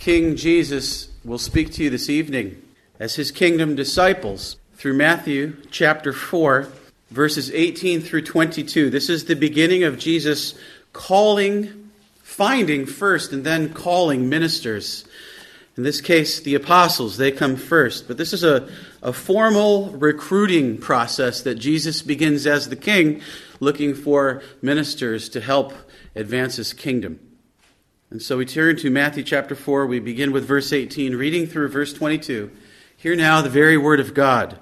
King Jesus will speak to you this evening as his kingdom disciples through Matthew chapter 4, verses 18 through 22. This is the beginning of Jesus finding first and then calling ministers. In this case, the apostles, they come first. But this is a formal recruiting process that Jesus begins as the king, looking for ministers to help advance his kingdom. And so we turn to Matthew chapter 4. We begin with verse 18, reading through verse 22. Hear now the very word of God.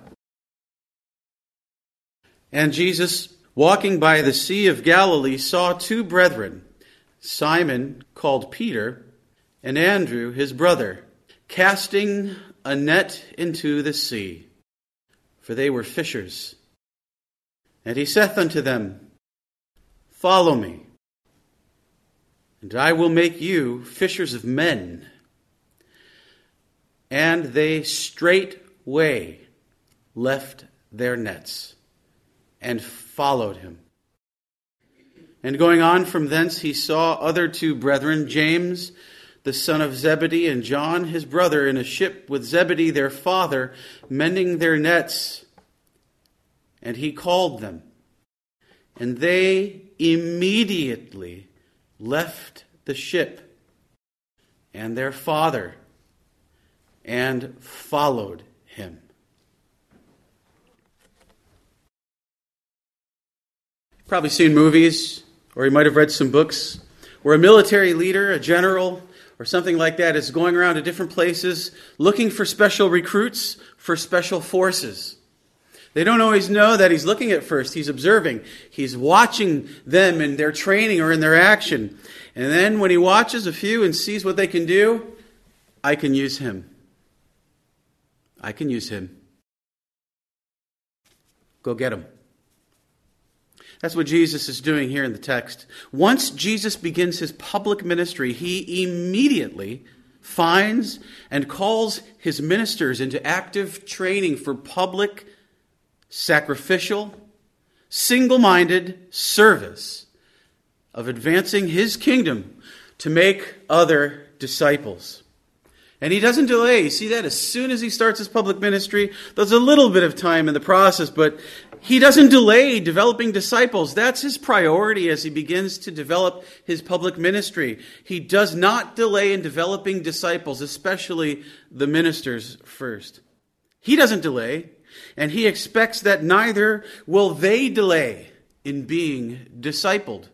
And Jesus, walking by the Sea of Galilee, saw two brethren, Simon, called Peter, and Andrew, his brother, casting a net into the sea, for they were fishers. And he saith unto them, Follow me, and I will make you fishers of men. And they straightway left their nets and followed him. And going on from thence, he saw other two brethren, James, the son of Zebedee, and John, his brother, in a ship with Zebedee, their father, mending their nets. And he called them. And they immediately left the ship and their father and followed him. You've probably seen movies, or you might have read some books, where a military leader, a general, or something like that is going around to different places looking for special recruits for special forces. They don't always know that he's looking at first. He's observing. He's watching them in their training or in their action. And then when he watches a few and sees what they can do, I can use him. I can use him. Go get him. That's what Jesus is doing here in the text. Once Jesus begins his public ministry, he immediately finds and calls his ministers into active training for public, sacrificial, single-minded service of advancing his kingdom to make other disciples. And he doesn't delay. You see that as soon as he starts his public ministry, there's a little bit of time in the process, but he doesn't delay developing disciples. That's his priority as he begins to develop his public ministry. He does not delay in developing disciples, especially the ministers first. He doesn't delay, and he expects that neither will they delay in being discipled.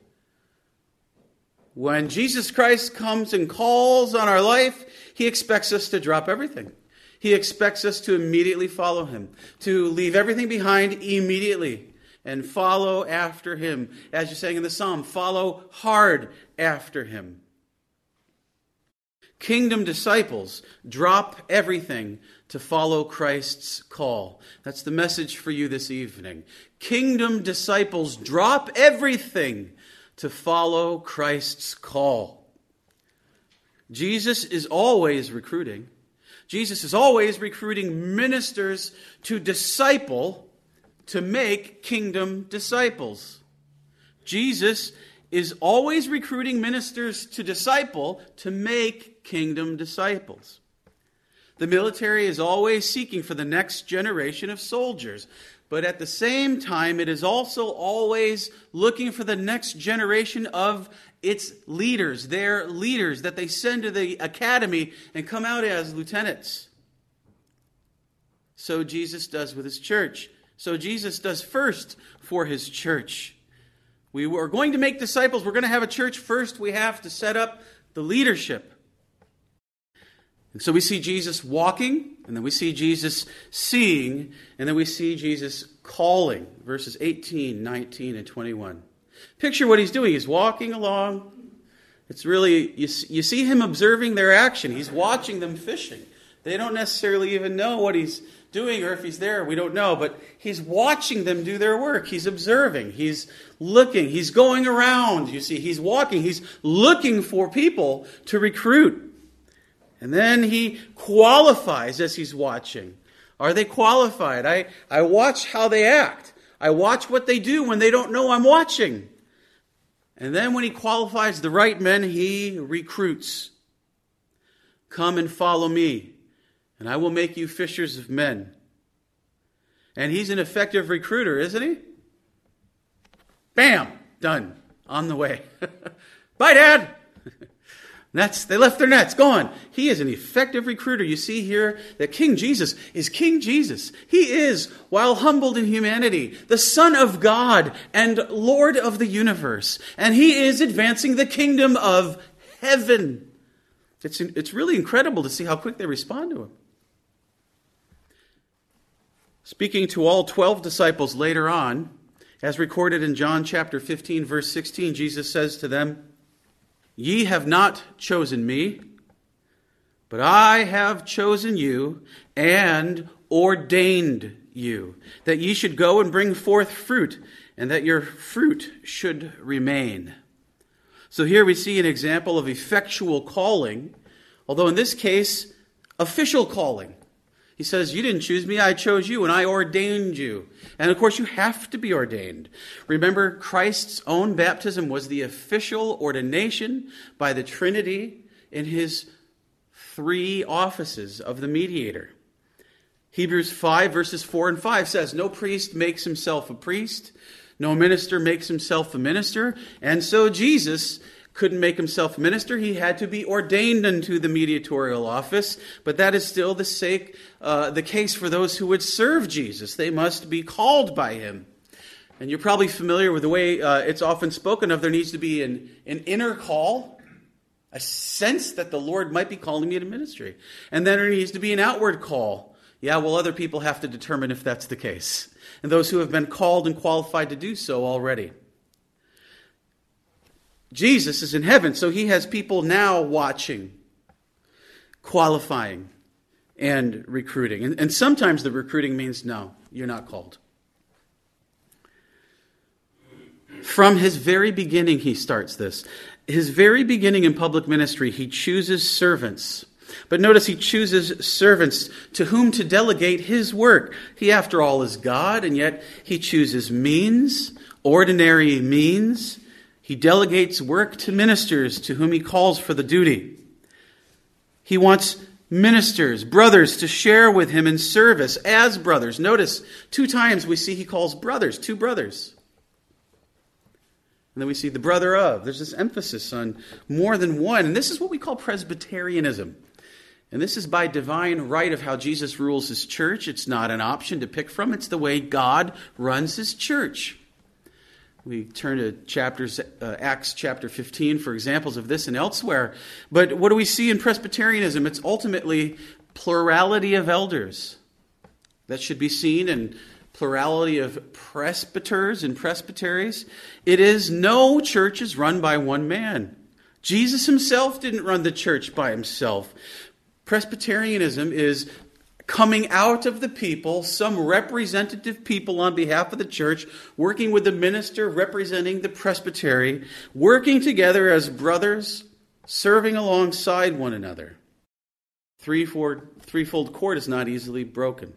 When Jesus Christ comes and calls on our life, he expects us to drop everything. He expects us to immediately follow him, to leave everything behind immediately and follow after him. As you sang in the psalm, follow hard after him. Kingdom disciples drop everything to follow Christ's call. That's the message for you this evening. Kingdom disciples drop everything to follow Christ's call. Jesus is always recruiting. Jesus is always recruiting ministers to disciple, to make kingdom disciples. Jesus is always recruiting ministers to disciple, to make kingdom disciples. The military is always seeking for the next generation of soldiers, but at the same time, it is also always looking for the next generation of its leaders, their leaders that they send to the academy and come out as lieutenants. So Jesus does with his church. So Jesus does first for his church. We are going to make disciples. We're going to have a church first. We have to set up the leadership. And so we see Jesus walking, and then we see Jesus seeing, and then we see Jesus calling. Verses 18, 19, and 21. Picture what he's doing. He's walking along. It's really, you see him observing their action. He's watching them fishing. They don't necessarily even know what he's doing, or if he's there, we don't know. But he's watching them do their work. He's observing. He's looking. He's going around. You see, he's walking. He's looking for people to recruit. And then he qualifies as he's watching. Are they qualified? I watch how they act. I watch what they do when they don't know I'm watching. And then when he qualifies the right men, he recruits. Come and follow me, and I will make you fishers of men. And he's an effective recruiter, isn't he? Bam! Done. On the way. Bye, Dad! They left their nets. Go on. He is an effective recruiter. You see here that King Jesus is King Jesus. He is, while humbled in humanity, the Son of God and Lord of the universe. And he is advancing the kingdom of heaven. It's really incredible to see how quick they respond to him. Speaking to all 12 disciples later on, as recorded in John chapter 15, verse 16, Jesus says to them, Ye have not chosen me, but I have chosen you and ordained you, that ye should go and bring forth fruit, and that your fruit should remain. So here we see an example of effectual calling, although in this case, official calling. He says, you didn't choose me, I chose you, and I ordained you. And of course, you have to be ordained. Remember, Christ's own baptism was the official ordination by the Trinity in his 3 offices of the mediator. Hebrews 5, verses 4 and 5 says, No priest makes himself a priest, no minister makes himself a minister, and so Jesus couldn't make himself a minister. He had to be ordained unto the mediatorial office, but that is still the case for those who would serve Jesus. They must be called by him. And you're probably familiar with the way it's often spoken of. There needs to be an inner call, a sense that the Lord might be calling me to ministry. And then there needs to be an outward call. Yeah, well, other people have to determine if that's the case. And those who have been called and qualified to do so already. Jesus is in heaven, so he has people now watching, qualifying, and recruiting. And sometimes the recruiting means, no, you're not called. From his very beginning, he starts this. His very beginning in public ministry, he chooses servants. But notice he chooses servants to whom to delegate his work. He, after all, is God, and yet he chooses means, ordinary means. He delegates work to ministers to whom he calls for the duty. He wants ministers, brothers, to share with him in service as brothers. Notice 2 times we see he calls brothers, 2 brothers. And then we see the brother of. There's this emphasis on more than one. And this is what we call Presbyterianism. And this is by divine right of how Jesus rules his church. It's not an option to pick from. It's the way God runs his church. We turn to Acts chapter 15 for examples of this and elsewhere. But what do we see in Presbyterianism? It's ultimately plurality of elders. That should be seen in plurality of presbyters and presbyteries. It is no church is run by one man. Jesus himself didn't run the church by himself. Presbyterianism is coming out of the people, some representative people on behalf of the church, working with the minister representing the presbytery, working together as brothers, serving alongside one another. Threefold cord is not easily broken.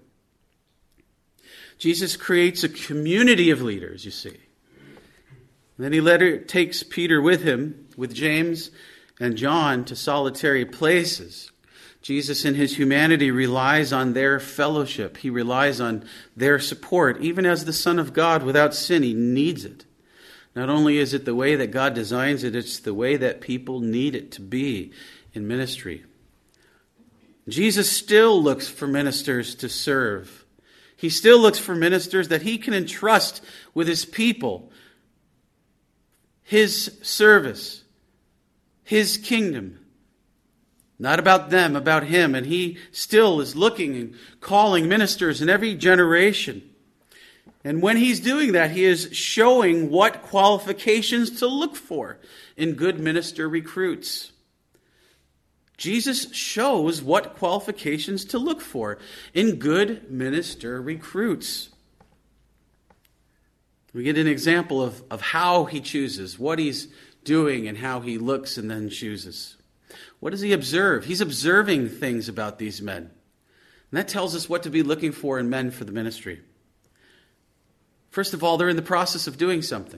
Jesus creates a community of leaders, you see. And then he takes Peter with him, with James and John, to solitary places. Jesus in his humanity relies on their fellowship. He relies on their support. Even as the Son of God without sin, he needs it. Not only is it the way that God designs it, it's the way that people need it to be in ministry. Jesus still looks for ministers to serve. He still looks for ministers that he can entrust with his people, his service, his kingdom. Not about them, about him. And he still is looking and calling ministers in every generation. And when he's doing that, he is showing what qualifications to look for in good minister recruits. Jesus shows what qualifications to look for in good minister recruits. We get an example of how he chooses, what he's doing, and how he looks and then chooses. What does he observe? He's observing things about these men. And that tells us what to be looking for in men for the ministry. First of all, they're in the process of doing something.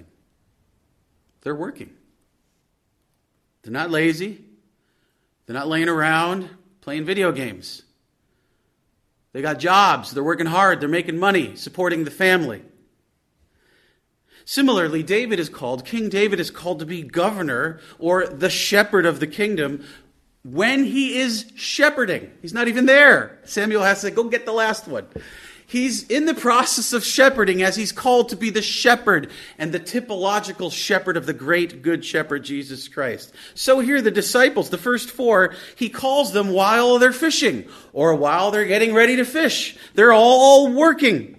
They're working. They're not lazy. They're not laying around. playing video games. They got jobs. They're working hard. They're making money, supporting the family. Similarly, King David is called to be governor or the shepherd of the kingdom when he is shepherding. He's not even there. Samuel has to say, go get the last one. He's in the process of shepherding as he's called to be the shepherd and the typological shepherd of the great good shepherd, Jesus Christ. So here the disciples, the first four, he calls them while they're fishing or while they're getting ready to fish. They're all working.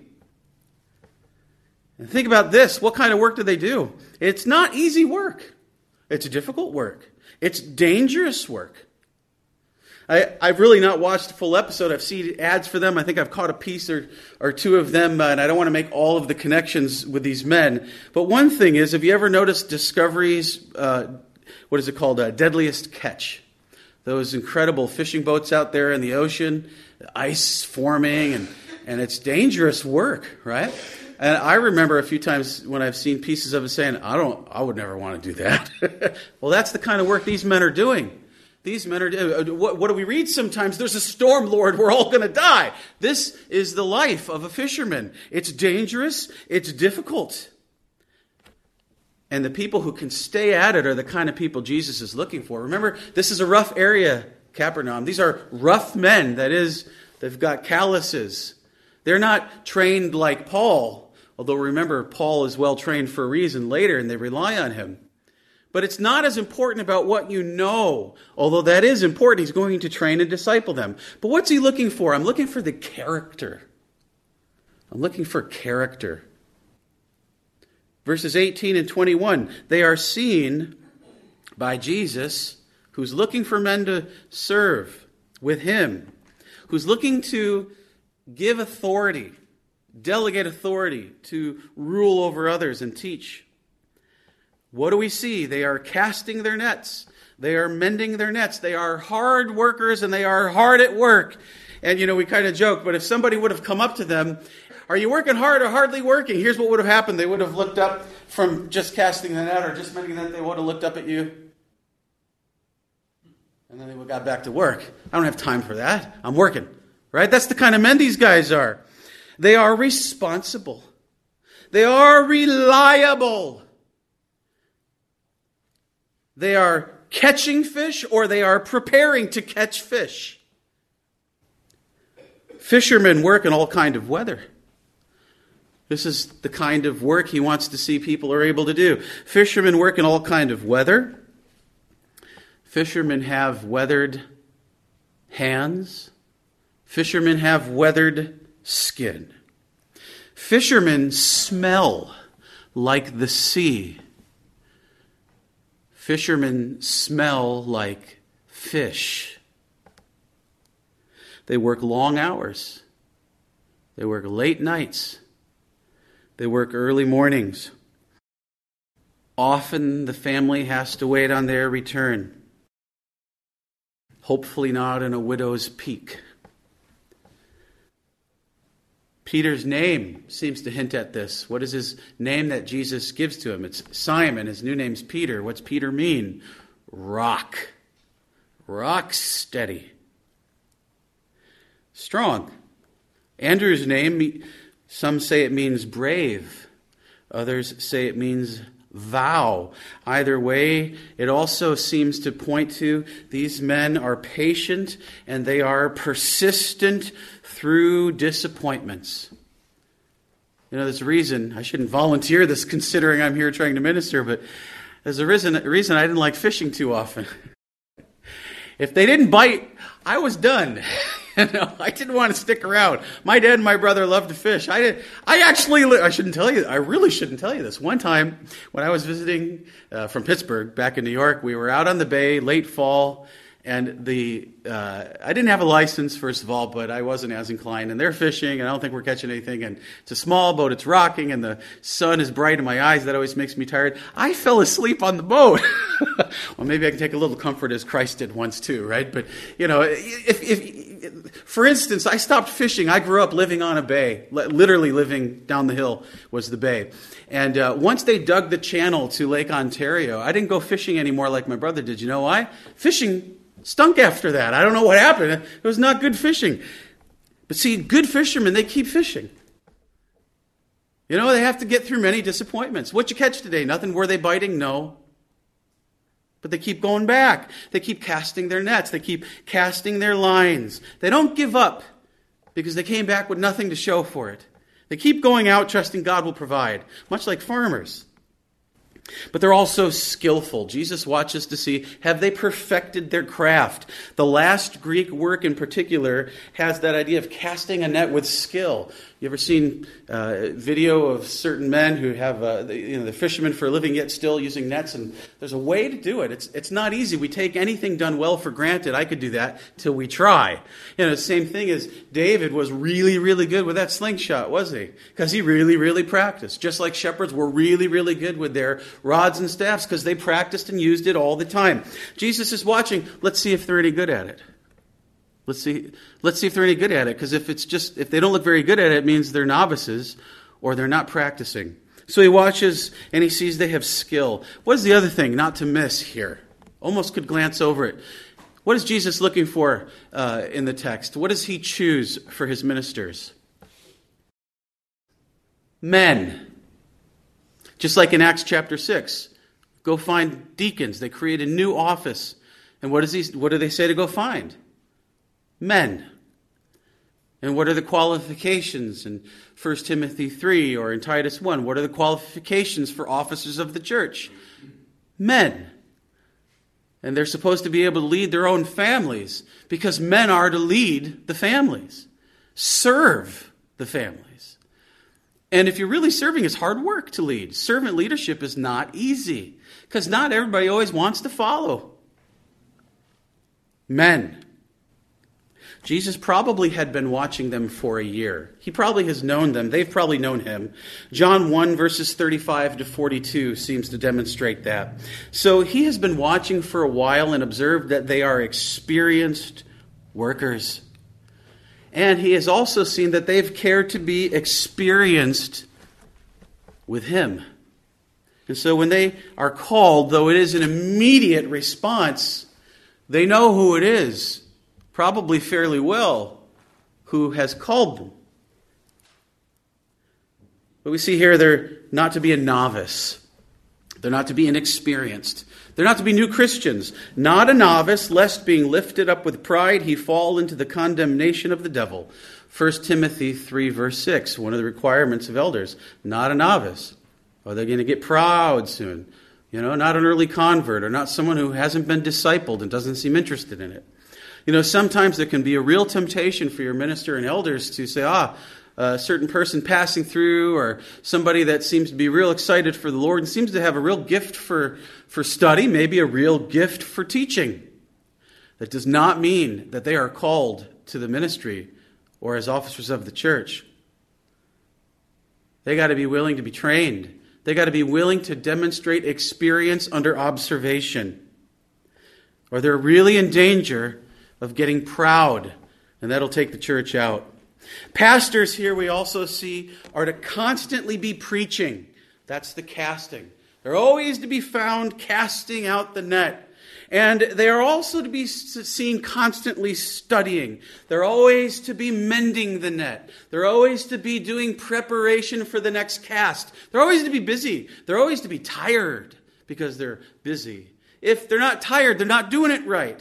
And think about this. What kind of work do they do? It's not easy work. It's difficult work. It's dangerous work. I've really not watched a full episode. I've seen ads for them. I think I've caught a piece or two of them, and I don't want to make all of the connections with these men. But one thing is, have you ever noticed Discovery's, what is it called, Deadliest Catch? Those incredible fishing boats out there in the ocean, the ice forming, and it's dangerous work, right? And I remember a few times when I've seen pieces of it saying, I would never want to do that. Well, that's the kind of work these men are doing. These men are, what do we read sometimes? There's a storm, Lord, we're all going to die. This is the life of a fisherman. It's dangerous, it's difficult. And the people who can stay at it are the kind of people Jesus is looking for. Remember, this is a rough area, Capernaum. These are rough men, that is, they've got calluses. They're not trained like Paul, although remember, Paul is well trained for a reason later, and they rely on him. But it's not as important about what you know, although that is important. He's going to train and disciple them. But what's he looking for? I'm looking for the character. I'm looking for character. Verses 18 and 21, they are seen by Jesus, who's looking for men to serve with him, who's looking to give authority, delegate authority to rule over others and teach. What do we see? They are casting their nets. They are mending their nets. They are hard workers and they are hard at work. And, we kind of joke, but if somebody would have come up to them, are you working hard or hardly working? Here's what would have happened. They would have looked up from just casting the net or just mending the net. They would have looked up at you. And then they would have got back to work. I don't have time for that. I'm working. Right? That's the kind of men these guys are. They are responsible. They are reliable. They are catching fish or they are preparing to catch fish. Fishermen work in all kinds of weather. This is the kind of work he wants to see people are able to do. Fishermen work in all kinds of weather. Fishermen have weathered hands. Fishermen have weathered skin. Fishermen smell like the sea. Fishermen smell like fish. They work long hours. They work late nights. They work early mornings. Often the family has to wait on their return. Hopefully not in a widow's peak. Peter's name seems to hint at this. What is his name that Jesus gives to him? It's Simon. His new name's Peter. What's Peter mean? Rock. Rock steady. Strong. Andrew's name, some say it means brave. Others say it means vow. Either way, it also seems to point to these men are patient and they are persistent through disappointments. There's a reason, I shouldn't volunteer this considering I'm here trying to minister, but there's a reason I didn't like fishing too often. If they didn't bite, I was done. I didn't want to stick around. My dad and my brother loved to fish. I really shouldn't tell you this. One time when I was visiting from Pittsburgh back in New York, we were out on the bay, late fall, and I didn't have a license, first of all, but I wasn't as inclined. And they're fishing, and I don't think we're catching anything. And it's a small boat, it's rocking, and the sun is bright in my eyes. That always makes me tired. I fell asleep on the boat. Well, maybe I can take a little comfort as Christ did once too, right? But, if for instance, I stopped fishing. I grew up living on a bay. Literally living down the hill was the bay. And once they dug the channel to Lake Ontario, I didn't go fishing anymore like my brother did. You know why? Fishing Stunk after that. I don't know what happened. It was not good fishing. But see, good fishermen, they keep fishing. You know, they have to get through many disappointments. What'd you catch today? Nothing? Were they biting? No. But they keep going back. They keep casting their nets. They keep casting their lines. They don't give up because they came back with nothing to show for it. They keep going out, trusting God will provide, much like farmers. But they're also skillful. Jesus watches to see, have they perfected their craft? The last Greek work in particular has that idea of casting a net with skill. You ever seen video of certain men who have, the fishermen for a living yet still using nets? And there's a way to do it. It's not easy. We take anything done well for granted. I could do that till we try. The same thing as David was really, really good with that slingshot, was he? Because he really, really practiced. Just like shepherds were really, really good with their rods and staffs because they practiced and used it all the time. Jesus is watching. Let's see if they're any good at it. Let's see if they're any good at it, because if they don't look very good at it, it means they're novices or they're not practicing. So he watches and he sees they have skill. What is the other thing not to miss here? Almost could glance over it. What is Jesus looking for in the text? What does he choose for his ministers? Men. Just like in Acts chapter 6. Go find deacons. They create a new office. And what do they say to go find? Men. And what are the qualifications in 1 Timothy 3 or in Titus 1? What are the qualifications for officers of the church? Men. And they're supposed to be able to lead their own families because men are to lead the families. Serve the families. And if you're really serving, it's hard work to lead. Servant leadership is not easy because not everybody always wants to follow. Men. Jesus probably had been watching them for a year. He probably has known them. They've probably known him. John 1 verses 35 to 42 seems to demonstrate that. So he has been watching for a while and observed that they are experienced workers. And he has also seen that they've cared to be experienced with him. And so when they are called, though it is an immediate response, they know who it is. Probably fairly well, who has called them. But we see here they're not to be a novice. They're not to be inexperienced. They're not to be new Christians. Not a novice, lest being lifted up with pride he fall into the condemnation of the devil. 1 Timothy 3 verse 6, one of the requirements of elders. Not a novice. Are they going to get proud soon? Not an early convert or not someone who hasn't been discipled and doesn't seem interested in it. Sometimes there can be a real temptation for your minister and elders to say, a certain person passing through or somebody that seems to be real excited for the Lord and seems to have a real gift for study, maybe a real gift for teaching. That does not mean that they are called to the ministry or as officers of the church. They got to be willing to be trained. They got to be willing to demonstrate experience under observation. Or they're really in danger of getting proud, and that'll take the church out. Pastors here we also see are to constantly be preaching. That's the casting. They're always to be found casting out the net. And they are also to be seen constantly studying. They're always to be mending the net. They're always to be doing preparation for the next cast. They're always to be busy. They're always to be tired because they're busy. If they're not tired, they're not doing it right.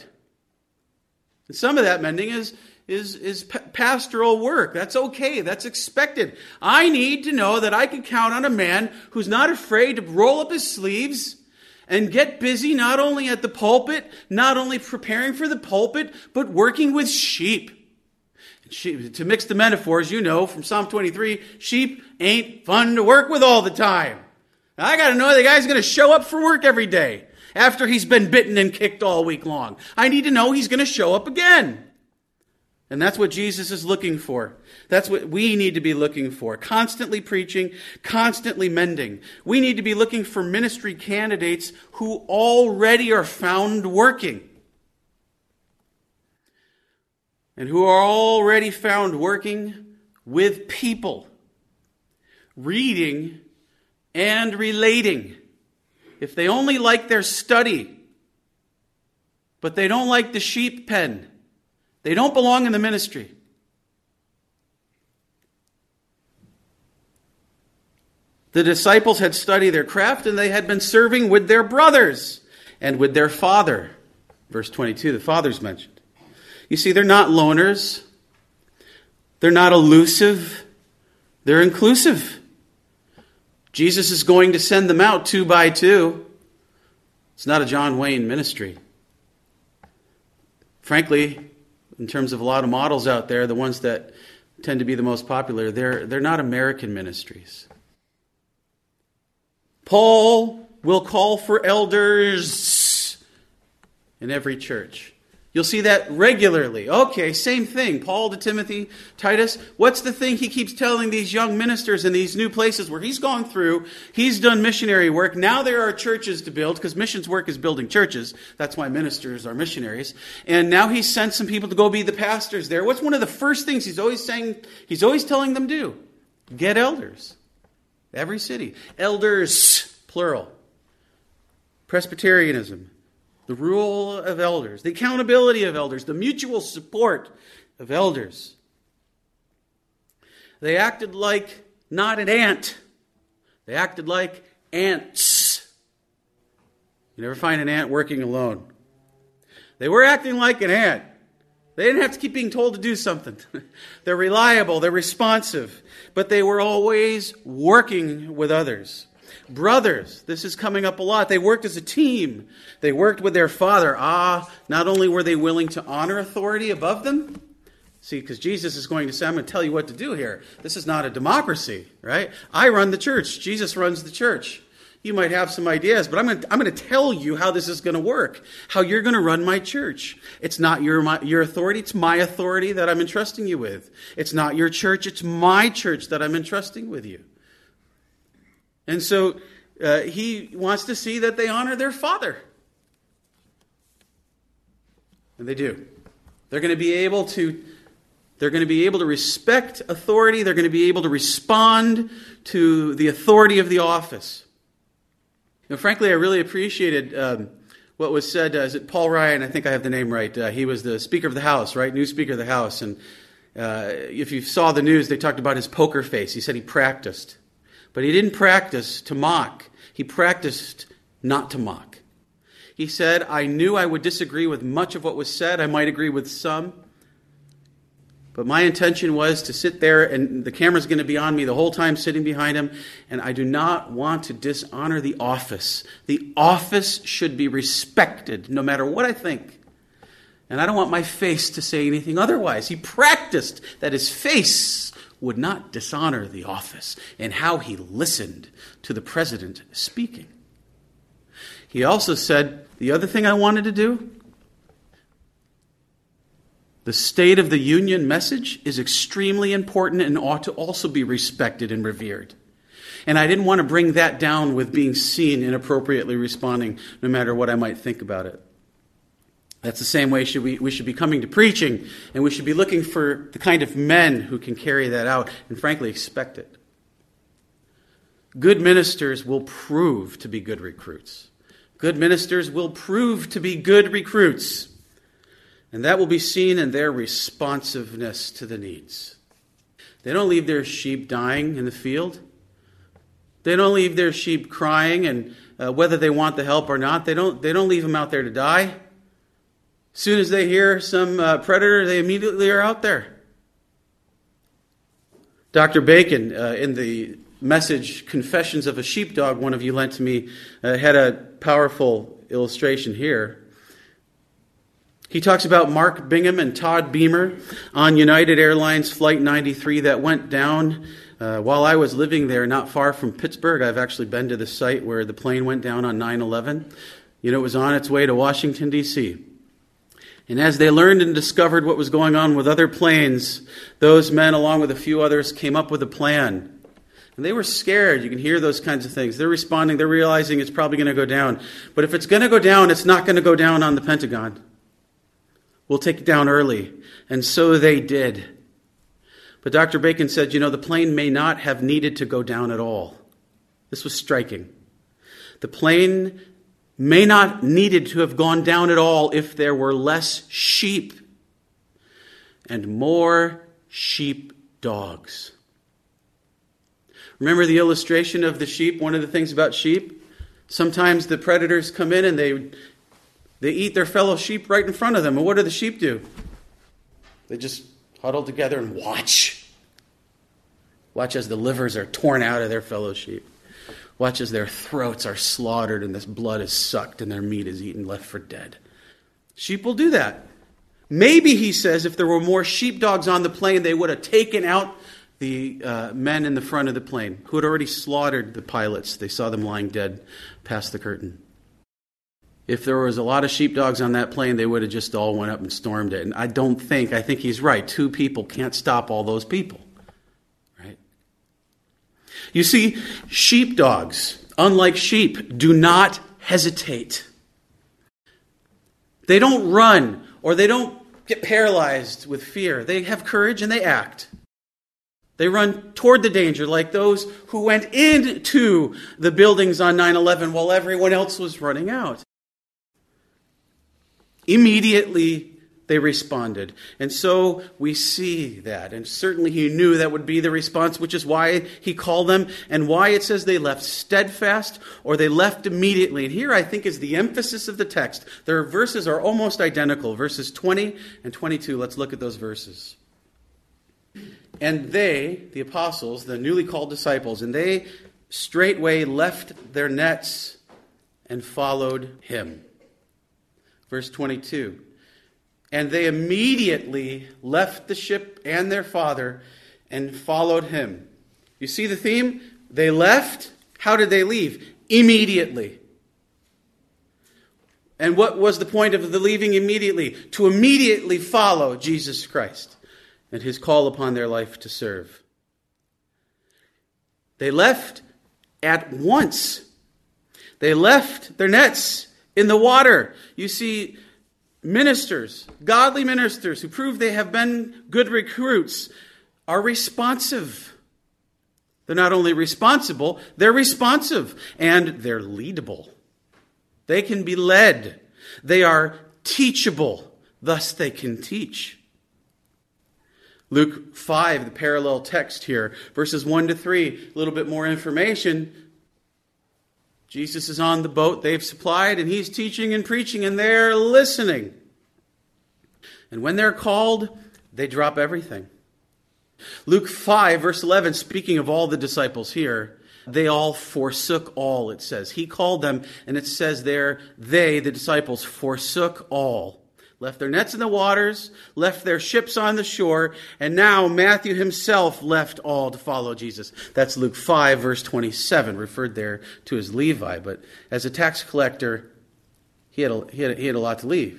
And some of that mending is pastoral work. That's okay. That's expected. I need to know that I can count on a man who's not afraid to roll up his sleeves and get busy not only at the pulpit, not only preparing for the pulpit, but working with sheep. To mix the metaphors, from Psalm 23, sheep ain't fun to work with all the time. Now, I got to know the guy's going to show up for work every day. After he's been bitten and kicked all week long. I need to know he's going to show up again. And that's what Jesus is looking for. That's what we need to be looking for. Constantly preaching, constantly mending. We need to be looking for ministry candidates who already are found working. And who are already found working with people. Reading and relating. If they only like their study, but they don't like the sheep pen. They don't belong in the ministry. The disciples had studied their craft, and they had been serving with their brothers and with their father. Verse 22, the father's mentioned. You see, they're not loners. They're not elusive. They're inclusive. Jesus is going to send them out 2 by 2. It's not a John Wayne ministry. Frankly, in terms of a lot of models out there, the ones that tend to be the most popular, they're not American ministries. Paul will call for elders in every church. You'll see that regularly. Okay, same thing. Paul to Timothy, Titus. What's the thing he keeps telling these young ministers in these new places where he's gone through? He's done missionary work. Now there are churches to build, because missions work is building churches. That's why ministers are missionaries. And now he's sent some people to go be the pastors there. What's one of the first things he's always saying? He's always telling them to do? Get elders. Every city. Elders, plural. Presbyterianism. The rule of elders. The accountability of elders. The mutual support of elders. They acted like not an ant. They acted like ants. You never find an ant working alone. They were acting like an ant. They didn't have to keep being told to do something. They're reliable. They're responsive. But they were always working with others. Brothers, this is coming up a lot. They worked as a team. They worked with their father. Not only were they willing to honor authority above them. See, because Jesus is going to say, I'm going to tell you what to do here. This is not a democracy, right? I run the church. Jesus runs the church. You might have some ideas, but I'm going to tell you how this is going to work, how you're going to run my church. It's not your authority, it's my authority that I'm entrusting you with. It's not your church, it's my church that I'm entrusting with you. And so he wants to see that they honor their father. And they do. They're going to be able to respect authority. They're going to be able to respond to the authority of the office. Frankly, I really appreciated what was said. Is it Paul Ryan? I think I have the name right. He was the Speaker of the House, right? New Speaker of the House. And if you saw the news, they talked about his poker face. He said he practiced. But he didn't practice to mock. He practiced not to mock. He said, I knew I would disagree with much of what was said. I might agree with some. But my intention was to sit there, and the camera's going to be on me the whole time sitting behind him, and I do not want to dishonor the office. The office should be respected, no matter what I think. And I don't want my face to say anything otherwise. He practiced that his face would not dishonor the office, and how he listened to the president speaking. He also said, the other thing I wanted to do, the State of the Union message is extremely important and ought to also be respected and revered. And I didn't want to bring that down with being seen inappropriately responding, no matter what I might think about it. That's the same way we should be coming to preaching, and we should be looking for the kind of men who can carry that out and frankly expect it. Good ministers will prove to be good recruits. Good ministers will prove to be good recruits. And that will be seen in their responsiveness to the needs. They don't leave their sheep dying in the field. They don't leave their sheep crying, and whether they want the help or not, they don't leave them out there to die. As soon as they hear some predator, they immediately are out there. Dr. Bacon, in the message Confessions of a Sheepdog, one of you lent to me, had a powerful illustration here. He talks about Mark Bingham and Todd Beamer on United Airlines Flight 93 that went down while I was living there not far from Pittsburgh. I've actually been to the site where the plane went down on 9/11. It was on its way to Washington, D.C. And as they learned and discovered what was going on with other planes, those men, along with a few others, came up with a plan. And they were scared. You can hear those kinds of things. They're responding. They're realizing it's probably going to go down. But if it's going to go down, it's not going to go down on the Pentagon. We'll take it down early. And so they did. But Dr. Bacon said, the plane may not have needed to go down at all. This was striking. The plane may not needed to have gone down at all if there were less sheep and more sheep dogs. Remember the illustration of the sheep? One of the things about sheep, sometimes the predators come in and they eat their fellow sheep right in front of them. And what do the sheep do? They just huddle together and watch. Watch as the livers are torn out of their fellow sheep. Watch as their throats are slaughtered and this blood is sucked and their meat is eaten, left for dead. Sheep will do that. Maybe, he says, if there were more sheepdogs on the plain, they would have taken out the men in the front of the plane who had already slaughtered the pilots. They saw them lying dead past the curtain. If there was a lot of sheepdogs on that plane, they would have just all went up and stormed it. And I think he's right. 2 people can't stop all those people. Right? You see, sheepdogs, unlike sheep, do not hesitate. They don't run or they don't get paralyzed with fear. They have courage and they act. They run toward the danger like those who went into the buildings on 9/11 while everyone else was running out. Immediately they responded. And so we see that. And certainly he knew that would be the response, which is why he called them and why it says they left steadfast or they left immediately. And here I think is the emphasis of the text. Their verses are almost identical. Verses 20 and 22. Let's look at those verses. And they, the apostles, the newly called disciples, and they straightway left their nets and followed him. Verse 22. And they immediately left the ship and their father and followed him. You see the theme? They left. How did they leave? Immediately. And what was the point of the leaving immediately? To immediately follow Jesus Christ and his call upon their life to serve. They left at once. They left their nets in the water. You see, ministers, godly ministers who prove they have been good recruits are responsive. They're not only responsible, they're responsive and they're leadable. They can be led. They are teachable. Thus they can teach. Luke 5, the parallel text here, verses 1 to 3, a little bit more information. Jesus is on the boat they've supplied, and he's teaching and preaching, and they're listening. And when they're called, they drop everything. Luke 5, verse 11, speaking of all the disciples here, they all forsook all, it says. He called them, and it says there, they, the disciples, forsook all. Left their nets in the waters, left their ships on the shore, and now Matthew himself left all to follow Jesus. That's Luke 5, verse 27, referred there to as Levi. But as a tax collector, he had a lot to leave.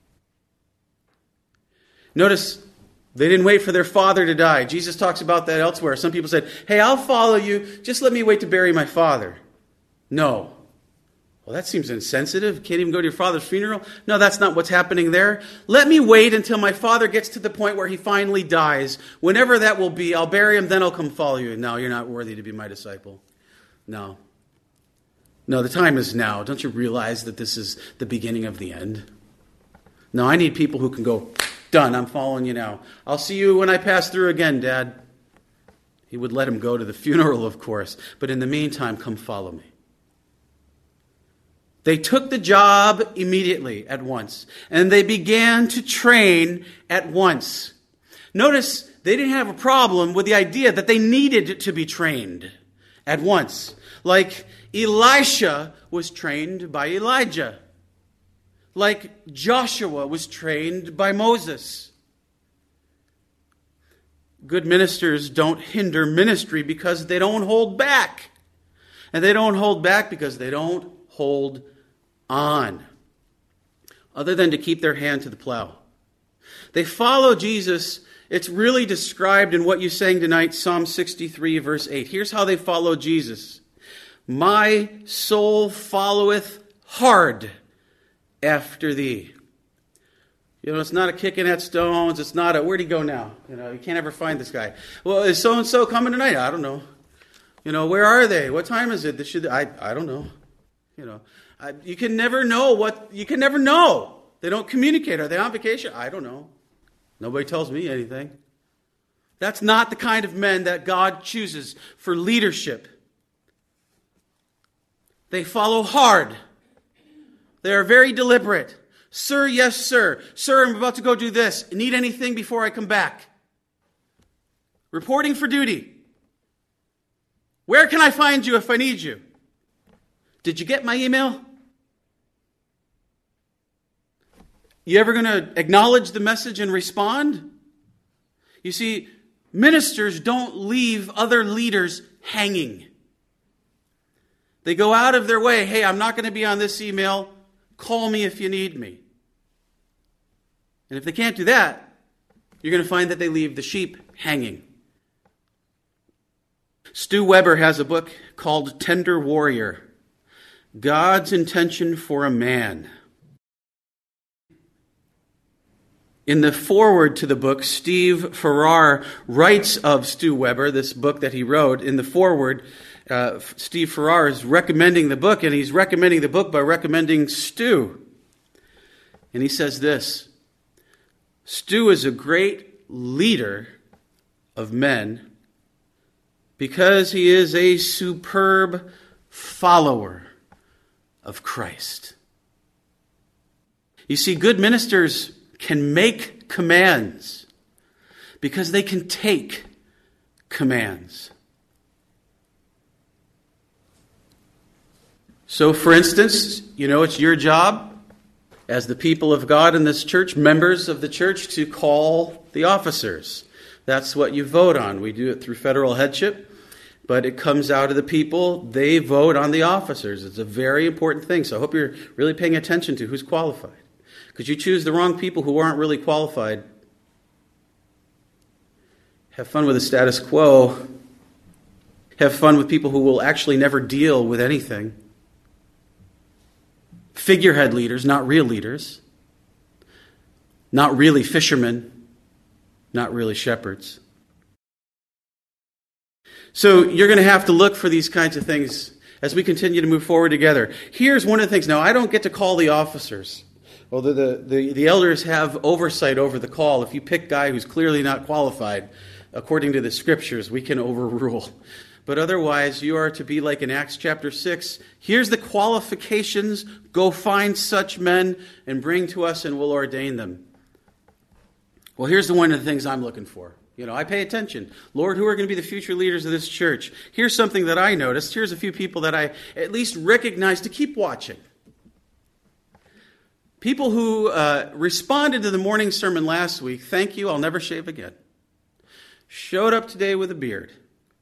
Notice, they didn't wait for their father to die. Jesus talks about that elsewhere. Some people said, hey, I'll follow you. Just let me wait to bury my father. No. Well, that seems insensitive. Can't even go to your father's funeral? No, that's not what's happening there. Let me wait until my father gets to the point where he finally dies. Whenever that will be, I'll bury him, then I'll come follow you. No, you're not worthy to be my disciple. No. No, the time is now. Don't you realize that this is the beginning of the end? No, I need people who can go, done, I'm following you now. I'll see you when I pass through again, Dad. He would let him go to the funeral, of course. But in the meantime, come follow me. They took the job immediately, at once. And they began to train at once. Notice, they didn't have a problem with the idea that they needed to be trained at once. Like Elisha was trained by Elijah. Like Joshua was trained by Moses. Good ministers don't hinder ministry because they don't hold back. And they don't hold back because they don't hold on, other than to keep their hand to the plow. They follow Jesus. It's really described in what you sang tonight, Psalm 63, verse 8. Here's how they follow Jesus. My soul followeth hard after thee. You know, it's not a kicking at stones. It's not a, where'd he go now? You know, you can't ever find this guy. Well, is so-and-so coming tonight? I don't know. You know, where are they? What time is it? I don't know. You know, You can never know. They don't communicate. Are they on vacation? I don't know. Nobody tells me anything. That's not the kind of men that God chooses for leadership. They follow hard. They are very deliberate. Sir, yes, sir. Sir, I'm about to go do this. Need anything before I come back? Reporting for duty. Where can I find you if I need you? Did you get my email? You ever going to acknowledge the message and respond? You see, ministers don't leave other leaders hanging. They go out of their way. Hey, I'm not going to be on this email. Call me if you need me. And if they can't do that, you're going to find that they leave the sheep hanging. Stu Weber has a book called Tender Warrior, God's Intention for a Man. In the foreword to the book, Steve Farrar writes of Stu Weber, this book that he wrote. In the foreword, Steve Farrar is recommending the book, and he's recommending the book by recommending Stu. And he says this: Stu is a great leader of men because he is a superb follower of Christ. You see, good ministers can make commands because they can take commands. So, for instance, it's your job as the people of God in this church, members of the church, to call the officers. That's what you vote on. We do it through federal headship, but it comes out of the people. They vote on the officers. It's a very important thing. So I hope you're really paying attention to who's qualified. Because you choose the wrong people who aren't really qualified. Have fun with the status quo. Have fun with people who will actually never deal with anything. Figurehead leaders, not real leaders. Not really fishermen. Not really shepherds. So you're going to have to look for these kinds of things as we continue to move forward together. Here's one of the things. Now, I don't get to call the officers. Although the elders have oversight over the call. If you pick a guy who's clearly not qualified, according to the scriptures, we can overrule. But otherwise, you are to be like in Acts chapter 6. Here's the qualifications. Go find such men and bring to us, and we'll ordain them. Well, here's one of the things I'm looking for. I pay attention. Lord, who are going to be the future leaders of this church? Here's something that I noticed. Here's a few people that I at least recognize to keep watching. People who responded to the morning sermon last week, thank you, I'll never shave again, showed up today with a beard.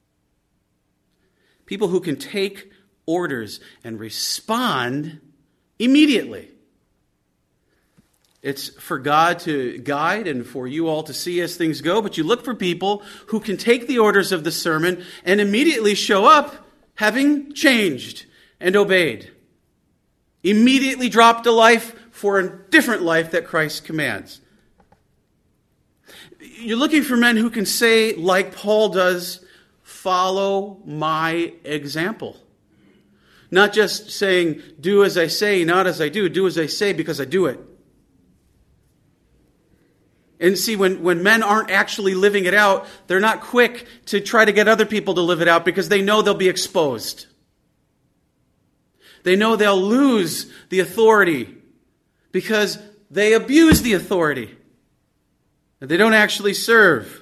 People who can take orders and respond immediately. It's for God to guide and for you all to see as things go, but you look for people who can take the orders of the sermon and immediately show up having changed and obeyed. Immediately dropped a life for a different life that Christ commands. You're looking for men who can say, like Paul does, follow my example. Not just saying, do as I say, not as I do. Do as I say because I do it. And see, when men aren't actually living it out, they're not quick to try to get other people to live it out because they know they'll be exposed. They know they'll lose the authority because they abuse the authority. They don't actually serve.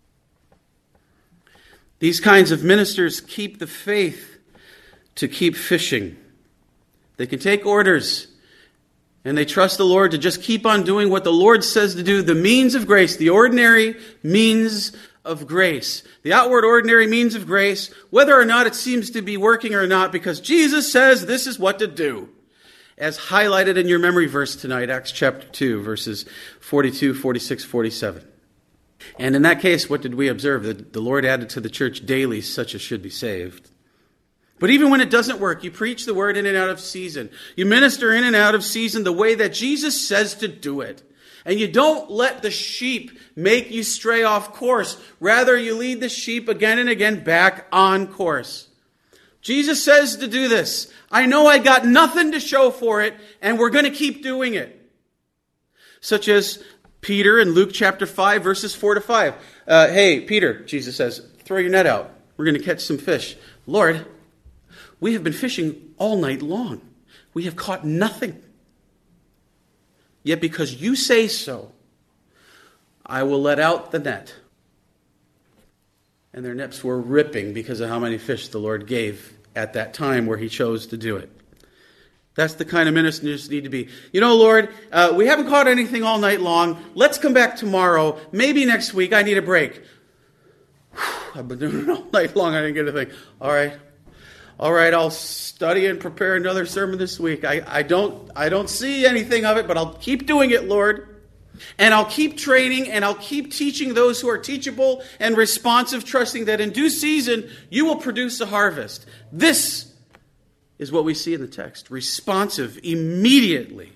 These kinds of ministers keep the faith to keep fishing. They can take orders and they trust the Lord to just keep on doing what the Lord says to do, the means of grace, the ordinary means of grace. The outward ordinary means of grace, whether or not it seems to be working or not, because Jesus says this is what to do. As highlighted in your memory verse tonight, Acts chapter 2, verses 42, 46, 47. And in that case, what did we observe? That the Lord added to the church daily such as should be saved. But even when it doesn't work, you preach the word in and out of season. You minister in and out of season the way that Jesus says to do it. And you don't let the sheep make you stray off course. Rather, you lead the sheep again and again back on course. Jesus says to do this. I know I got nothing to show for it, and we're going to keep doing it. Such as Peter in Luke chapter 5, verses 4 to 5. Hey, Peter, Jesus says, throw your net out. We're going to catch some fish. Lord, we have been fishing all night long. We have caught nothing. Yet because you say so, I will let out the net. And their nets were ripping because of how many fish the Lord gave at that time where he chose to do it. That's the kind of ministers need to be. You know, Lord, we haven't caught anything all night long. Let's come back tomorrow. Maybe next week. I need a break. I've been doing it all night long. I didn't get anything. All right, I'll study and prepare another sermon this week. I don't see anything of it, but I'll keep doing it, Lord. And I'll keep training, and I'll keep teaching those who are teachable and responsive, trusting that in due season you will produce a harvest. This is what we see in the text. Responsive immediately.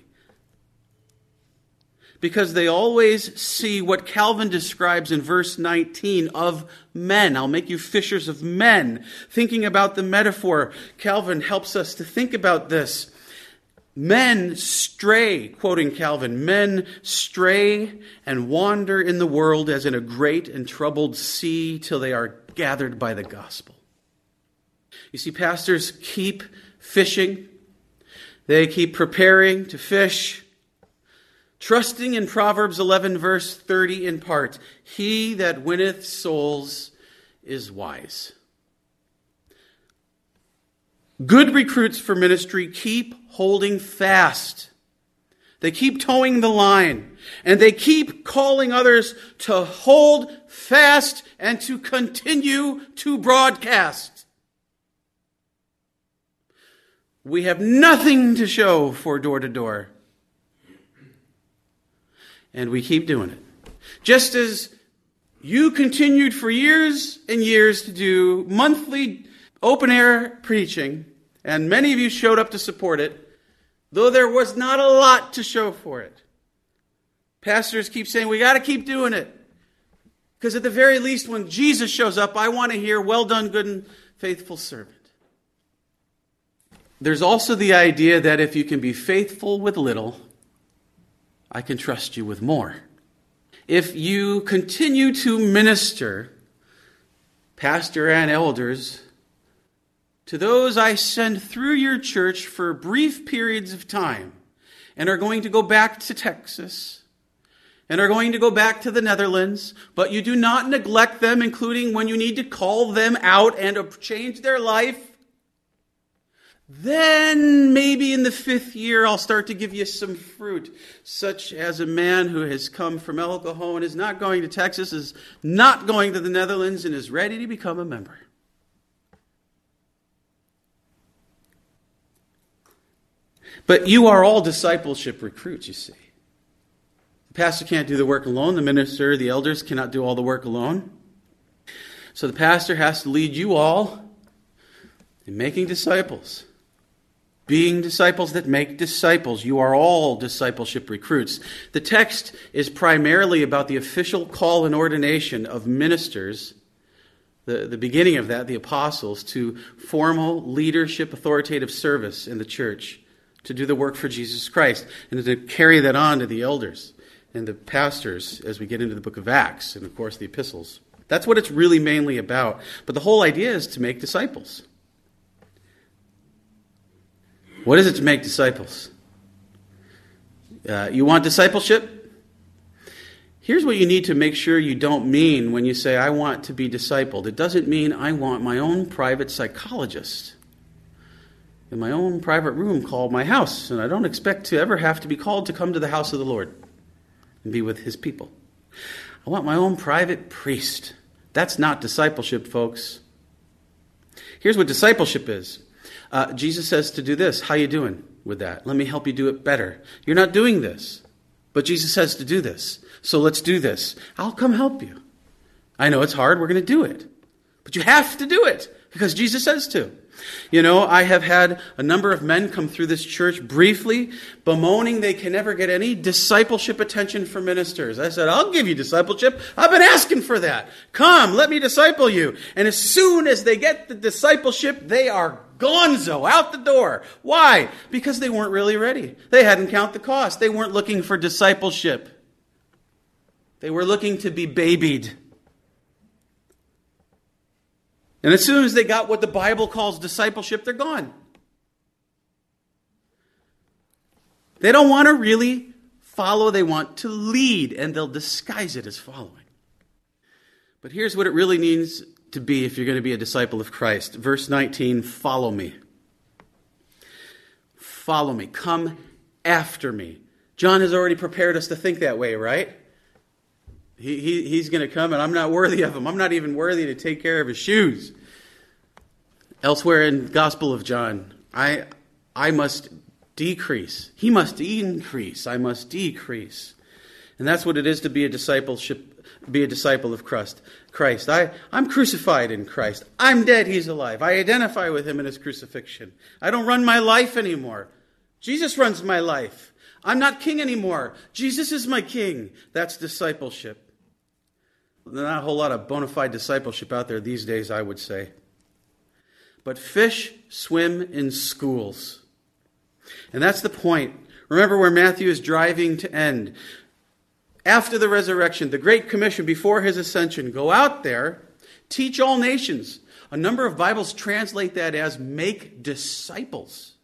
Because they always see what Calvin describes in verse 19 of men. I'll make you fishers of men. Thinking about the metaphor, Calvin helps us to think about this. Men stray, quoting Calvin, men stray and wander in the world as in a great and troubled sea till they are gathered by the gospel. You see, pastors keep fishing. They keep preparing to fish. Trusting in Proverbs 11, verse 30 in part, he that winneth souls is wise. Good recruits for ministry keep holding fast. They keep towing the line. And they keep calling others to hold fast and to continue to broadcast. We have nothing to show for door to door. And we keep doing it. Just as you continued for years and years to do monthly open-air preaching, and many of you showed up to support it, though there was not a lot to show for it. Pastors keep saying, we got to keep doing it. Because at the very least, when Jesus shows up, I want to hear, well done, good and faithful servant. There's also the idea that if you can be faithful with little, I can trust you with more. If you continue to minister, pastor and elders, to those I send through your church for brief periods of time and are going to go back to Texas and are going to go back to the Netherlands, but you do not neglect them, including when you need to call them out and change their life, then maybe in the 5th year I'll start to give you some fruit, such as a man who has come from El Cajon, is not going to Texas, is not going to the Netherlands, and is ready to become a member. But you are all discipleship recruits, you see. The pastor can't do the work alone. The minister, the elders cannot do all the work alone. So the pastor has to lead you all in making disciples. Being disciples that make disciples. You are all discipleship recruits. The text is primarily about the official call and ordination of ministers, the beginning of that, the apostles, to formal leadership, authoritative service in the church, to do the work for Jesus Christ, and to carry that on to the elders and the pastors as we get into the book of Acts and, of course, the epistles. That's what it's really mainly about. But the whole idea is to make disciples. What is it to make disciples? You want discipleship? Here's what you need to make sure you don't mean when you say, I want to be discipled. It doesn't mean I want my own private psychologist in my own private room called my house, and I don't expect to ever have to be called to come to the house of the Lord and be with his people. I want my own private priest. That's not discipleship, folks. Here's what discipleship is. Jesus says to do this. How you doing with that? Let me help you do it better. You're not doing this, but Jesus says to do this. So let's do this. I'll come help you. I know it's hard. We're going to do it. But you have to do it. Because Jesus says to. I have had a number of men come through this church briefly, bemoaning they can never get any discipleship attention from ministers. I said, I'll give you discipleship. I've been asking for that. Come, let me disciple you. And as soon as they get the discipleship, they are gonzo, out the door. Why? Because they weren't really ready. They hadn't counted the cost. They weren't looking for discipleship. They were looking to be babied. And as soon as they got what the Bible calls discipleship, they're gone. They don't want to really follow, they want to lead, and they'll disguise it as following. But here's what it really means to be if you're going to be a disciple of Christ. Verse 19, follow me. Follow me. Come after me. John has already prepared us to think that way, right? He's going to come and I'm not worthy of him. I'm not even worthy to take care of his shoes. Elsewhere in the Gospel of John, I must decrease. He must increase. I must decrease. And that's what it is to be a disciple of Christ. I'm crucified in Christ. I'm dead. He's alive. I identify with him in his crucifixion. I don't run my life anymore. Jesus runs my life. I'm not king anymore. Jesus is my king. That's discipleship. There's not a whole lot of bona fide discipleship out there these days, I would say. But fish swim in schools. And that's the point. Remember where Matthew is driving to end. After the resurrection, the Great Commission before his ascension, go out there, teach all nations. A number of Bibles translate that as make disciples.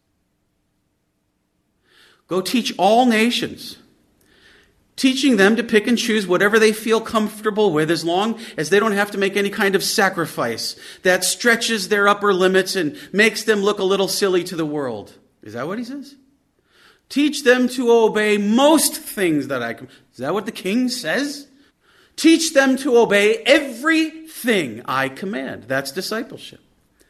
Go teach all nations. Teaching them to pick and choose whatever they feel comfortable with as long as they don't have to make any kind of sacrifice that stretches their upper limits and makes them look a little silly to the world. Is that what he says? Teach them to obey most things that I command. Is that what the king says? Teach them to obey everything I command. That's discipleship.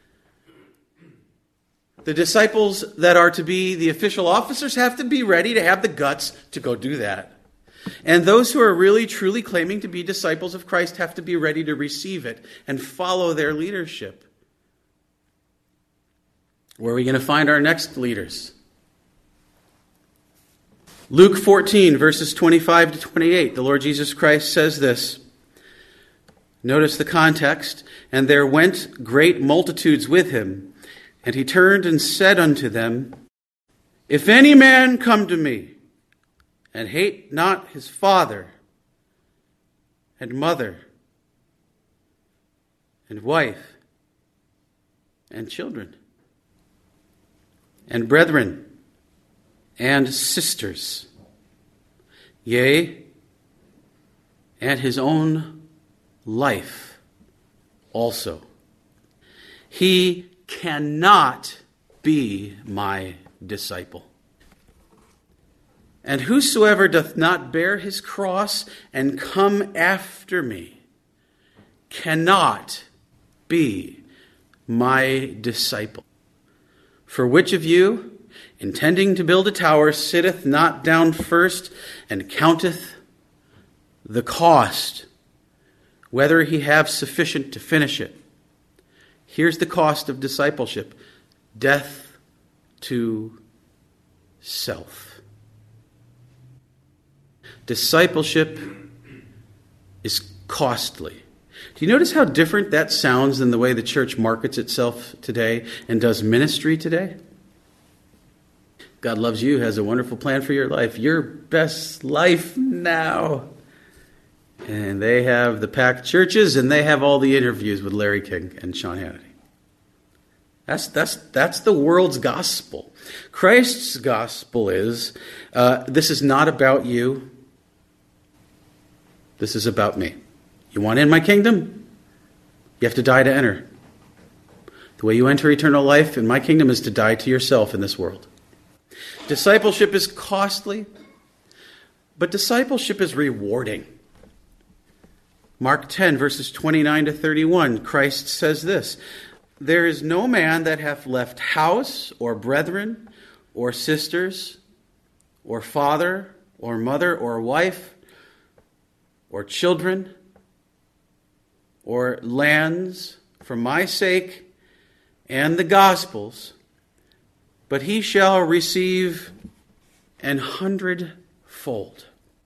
The disciples that are to be the official officers have to be ready to have the guts to go do that. And those who are really, truly claiming to be disciples of Christ have to be ready to receive it and follow their leadership. Where are we going to find our next leaders? Luke 14, verses 25 to 28. The Lord Jesus Christ says this. Notice the context. And there went great multitudes with him. And he turned and said unto them, If any man come to me, and hate not his father, and mother, and wife, and children, and brethren, and sisters, yea, and his own life also, he cannot be my disciple. And whosoever doth not bear his cross and come after me cannot be my disciple. For which of you, intending to build a tower, sitteth not down first and counteth the cost, whether he have sufficient to finish it? Here's the cost of discipleship: death to self. Discipleship is costly. Do you notice how different that sounds than the way the church markets itself today and does ministry today? God loves you, has a wonderful plan for your life. Your best life now. And they have the packed churches and they have all the interviews with Larry King and Sean Hannity. That's the world's gospel. Christ's gospel is, this is not about you. This is about me. You want in my kingdom? You have to die to enter. The way you enter eternal life in my kingdom is to die to yourself in this world. Discipleship is costly, but discipleship is rewarding. Mark 10, verses 29 to 31, Christ says this, There is no man that hath left house, or brethren, or sisters, or father, or mother, or wife, or children, or lands, for my sake and the Gospels, but he shall receive 100-fold.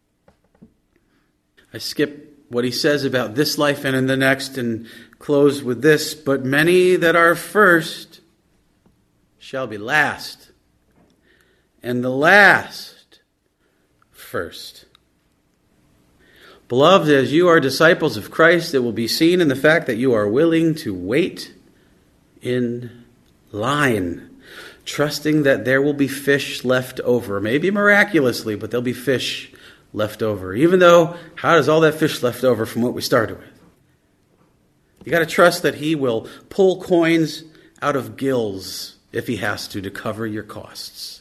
I skip what he says about this life and in the next and close with this. But many that are first shall be last, and the last first. Beloved, as you are disciples of Christ, it will be seen in the fact that you are willing to wait in line, trusting that there will be fish left over. Maybe miraculously, but there'll be fish left over. Even though, how does all that fish left over from what we started with? You got to trust that he will pull coins out of gills if he has to cover your costs.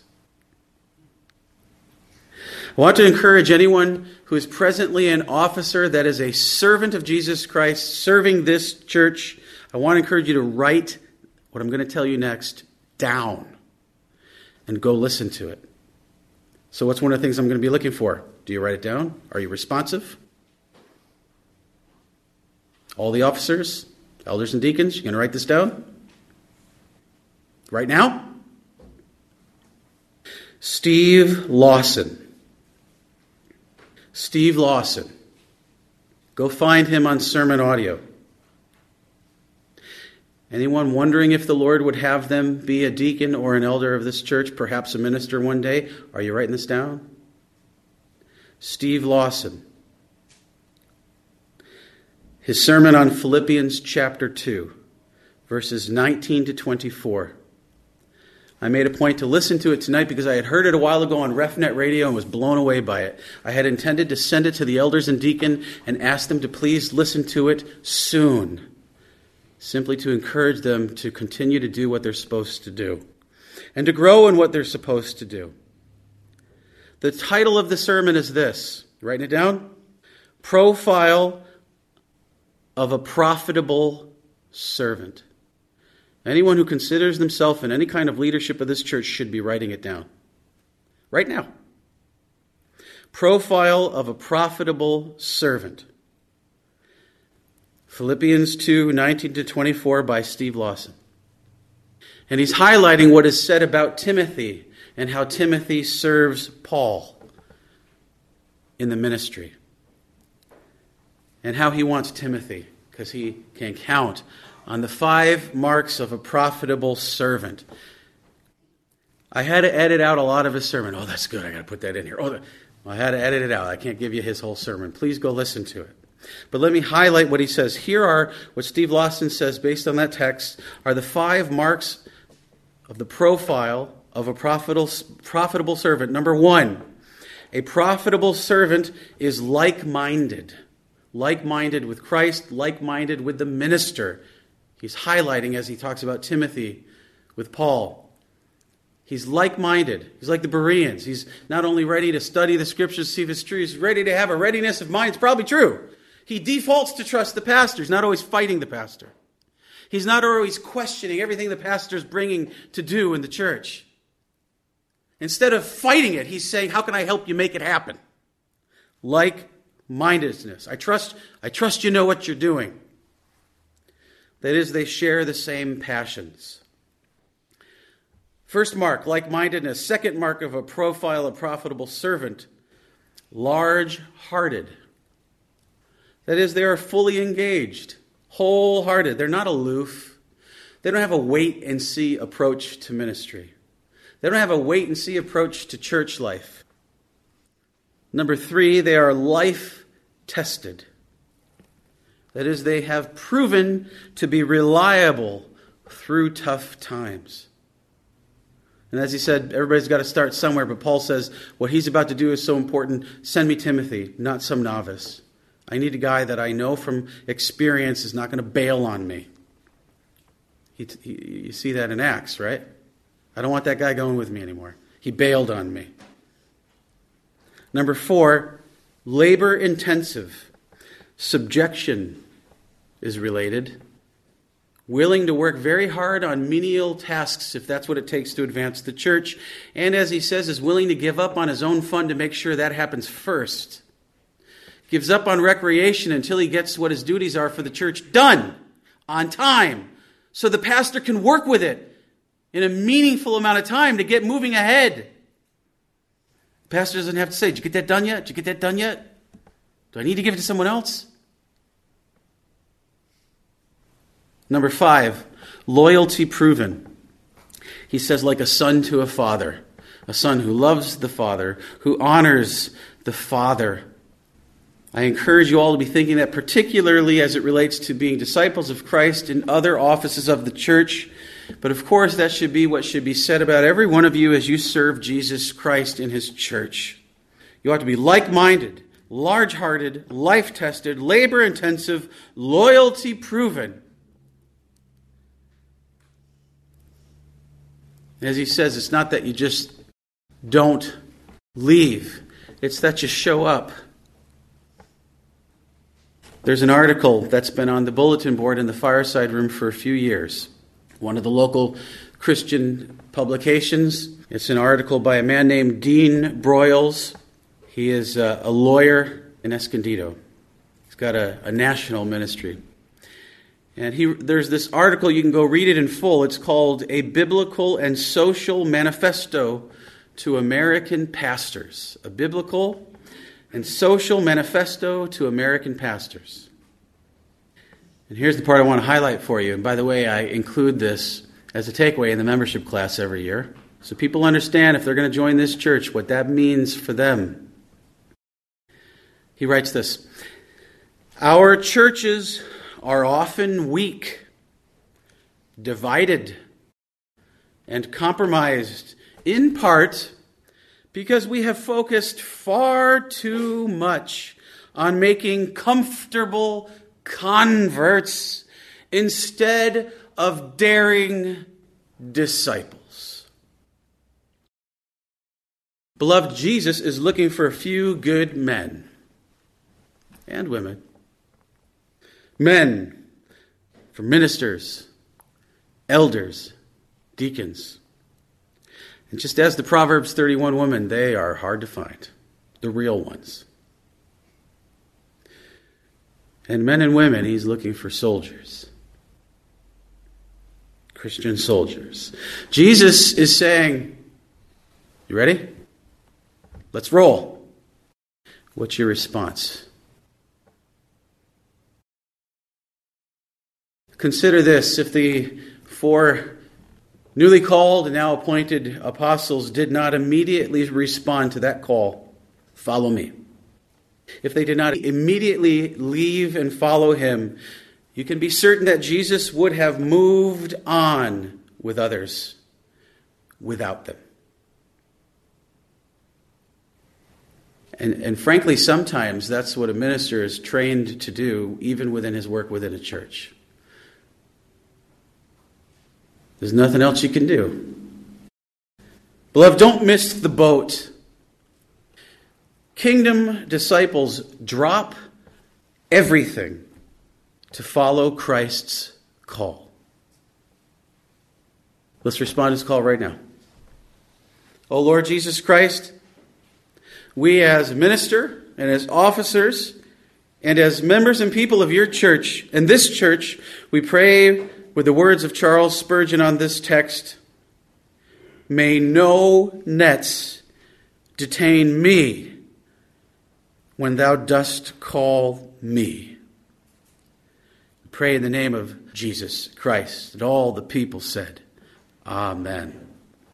I want to encourage anyone who is presently an officer that is a servant of Jesus Christ serving this church. I want to encourage you to write what I'm going to tell you next down and go listen to it. So what's one of the things I'm going to be looking for? Do you write it down? Are you responsive? All the officers, elders and deacons, you going to write this down? Right now? Steve Lawson. Steve Lawson. Go find him on Sermon Audio. Anyone wondering if the Lord would have them be a deacon or an elder of this church, perhaps a minister one day? Are you writing this down? Steve Lawson. His sermon on Philippians chapter 2, verses 19 to 24. I made a point to listen to it tonight because I had heard it a while ago on RefNet Radio and was blown away by it. I had intended to send it to the elders and deacon and ask them to please listen to it soon, simply to encourage them to continue to do what they're supposed to do and to grow in what they're supposed to do. The title of the sermon is this. You writing it down? Profile of a Profitable Servant. Anyone who considers themselves in any kind of leadership of this church should be writing it down. Right now. Profile of a Profitable Servant. Philippians 2, 19 to 24 by Steve Lawson. And he's highlighting what is said about Timothy and how Timothy serves Paul in the ministry. And how he wants Timothy, because he can count on the 5 marks of a profitable servant. I had to edit out a lot of his sermon. Oh, that's good. I got to put that in here. I had to edit it out. I can't give you his whole sermon. Please go listen to it. But let me highlight what he says. Here are what Steve Lawson says based on that text are the 5 marks of the profile of a profitable servant. Number 1, a profitable servant is like-minded. Like-minded with Christ, like-minded with the minister. He's highlighting as he talks about Timothy with Paul. He's like-minded. He's like the Bereans. He's not only ready to study the scriptures, see if it's true, he's ready to have a readiness of mind. It's probably true. He defaults to trust the pastor. He's not always fighting the pastor. He's not always questioning everything the pastor's bringing to do in the church. Instead of fighting it, he's saying, how can I help you make it happen? Like-mindedness. I trust you know what you're doing. That is, they share the same passions. First mark, like-mindedness. Second mark of a profile of profitable servant, large-hearted. That is, they are fully engaged, wholehearted. They're not aloof. They don't have a wait-and-see approach to ministry. They don't have a wait-and-see approach to church life. Number 3, they are life-tested. That is, they have proven to be reliable through tough times. And as he said, everybody's got to start somewhere, but Paul says, what he's about to do is so important. Send me Timothy, not some novice. I need a guy that I know from experience is not going to bail on me. You see that in Acts, right? I don't want that guy going with me anymore. He bailed on me. Number 4, labor-intensive. Subjection is related. Willing to work very hard on menial tasks if that's what it takes to advance the church. And as he says, is willing to give up on his own fun to make sure that happens first. Gives up on recreation until he gets what his duties are for the church done on time so the pastor can work with it in a meaningful amount of time to get moving ahead. The pastor doesn't have to say, did you get that done yet? Did you get that done yet? Do I need to give it to someone else? Number 5, loyalty proven. He says, like a son to a father, a son who loves the father, who honors the father. I encourage you all to be thinking that, particularly as it relates to being disciples of Christ in other offices of the church. But of course, that should be what should be said about every one of you as you serve Jesus Christ in his church. You ought to be like-minded, large-hearted, life-tested, labor-intensive, loyalty-proven. As he says, it's not that you just don't leave. It's that you show up. There's an article that's been on the bulletin board in the fireside room for a few years. One of the local Christian publications. It's an article by a man named Dean Broyles. He is a lawyer in Escondido. He's got a national ministry. And there's this article, you can go read it in full. It's called A Biblical and Social Manifesto to American Pastors. A Biblical and Social Manifesto to American Pastors. And here's the part I want to highlight for you. And by the way, I include this as a takeaway in the membership class every year. So people understand if they're going to join this church, what that means for them. He writes this: our churches are often weak, divided, and compromised, in part because we have focused far too much on making comfortable converts instead of daring disciples. Beloved, Jesus is looking for a few good men and women. Men for ministers, elders, deacons. And just as the Proverbs 31 women, they are hard to find, the real ones. And men and women, he's looking for soldiers, Christian soldiers. Jesus is saying, you ready? Let's roll. What's your response? Consider this: if the 4 newly called and now appointed apostles did not immediately respond to that call, follow me. If they did not immediately leave and follow him, you can be certain that Jesus would have moved on with others without them. And frankly, sometimes that's what a minister is trained to do, even within his work within a church. There's nothing else you can do. Beloved, don't miss the boat. Kingdom disciples drop everything to follow Christ's call. Let's respond to his call right now. Oh Lord Jesus Christ, we as minister and as officers and as members and people of your church, and this church, we pray with the words of Charles Spurgeon on this text: may no nets detain me when thou dost call me. Pray in the name of Jesus Christ. And all the people said, Amen.